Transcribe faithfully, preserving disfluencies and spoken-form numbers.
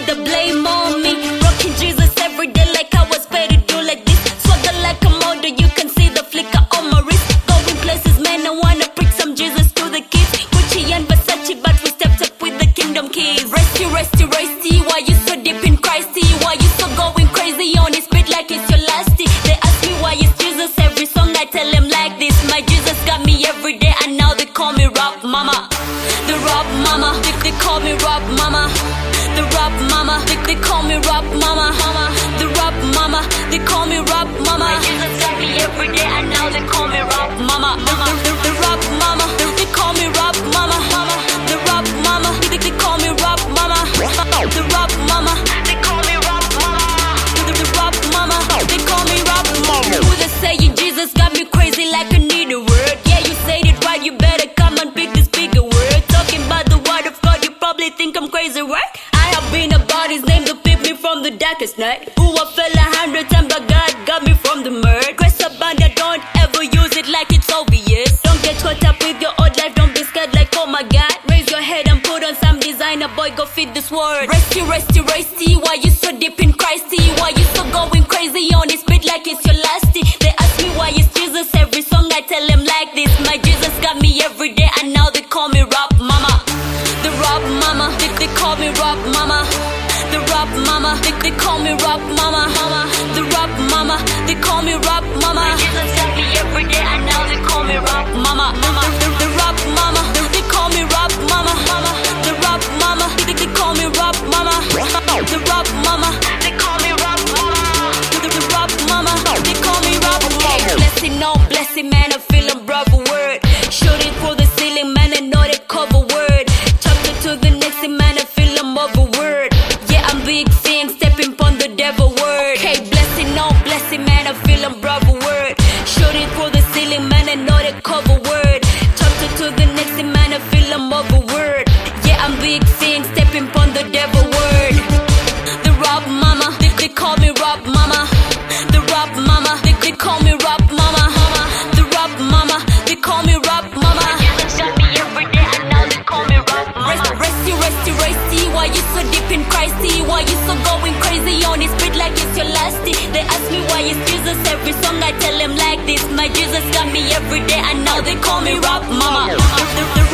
the blame on me. Rocking Jesus every day like I was paid to do like this. Swagger like a model, you can see the flicker on my wrist. Going places, man, I wanna preach some Jesus to the kids. Gucci and Versace, but we stepped up with the kingdom keys. Resty, resty, resty, why you so deep in Christy? Why you so going crazy on his beat like it's your lasty? They ask me why it's Jesus, every song I tell them like this. My Jesus got me every day and now they call me Rob Mama. The Rob Mama, they, they call me Rob Mama. The Rob Mama, they, they call me Rob Mama. The Rob Mama, they call me Rob Mama. My Jesus got me every day and now they call me Rob Mama. The, the, the Rob Mama, they call me Rob Mama. The Rob Mama, they, they call me Rob Mama. The Rob Mama, they call me Rob Mama. The, the Rob Mama, they call me Rob Mama. Who they saying Jesus got me crazy like I need a word? Yeah, you said it right, you better come and pick this bigger word. Talking about the word of God, you probably think I'm crazy, right? I have been about his name to pick me from the darkest night. Who I fell a hundred times, but God got me from the murder. Grace abundant, don't ever use it like it's obvious. Don't get caught up with your old life, don't be scared like oh my God. Raise your head and put on some designer, boy, go feed this word. Resty, resty, resty, why you so deep in Christy? Why you so going crazy on his beat like it's your lasty? They ask me why it's Jesus, every song I tell them like this. My Jesus got me every day and now they call me Rob Mama. The Rob Mama, they, they call me Rob Mama. The Rob Mama, they, they call me Rob Mama. The Rob Mama, they call me Rob Mama. My Jesus got me every day and now they call me Rob Mama. The, the, the Rob Mama, they call me Rob Mama. The Rob Mama, they, they call me Rob Mama. The Rob Mama, they call me Rob Mama. The, the Rob Mama, they call me Rob Mama. Blessing, no blessing, man, I feel a brother word. Shooting through the ceiling, man, I know that cover word. Chapter to the next, man, I feel I'm over word. Yeah, I'm big thing, stepping upon the devil word. Hey, blessing, no blessing, man, I feel I'm brother word. Shooting through the ceiling, man, I know that cover word. Chapter to the next, man, I feel I'm over word. Yeah, I'm big thing, stepping upon the devil word. The Rob Mama, they, they call me Rob Mama. The Rob Mama, they, they call me Rob Mama. The Rob Mama, they call me Rob Mama. Jesus got me every day and now they call me Rob Mama. Rest, resty, resty, resty, why you so deep in Christy? Why you so going crazy on his beat like it's your lasty? They ask me why it's Jesus, every song I tell them like this. My Jesus got me every day and now they call me Rob Mama. The, the, the